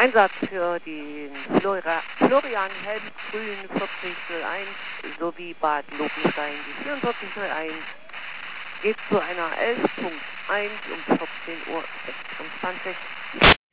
Einsatz für den Florian Helmgrün 4001 sowie Bad Lobenstein die 4401 geht zu einer 11.1 um 14:26 Uhr.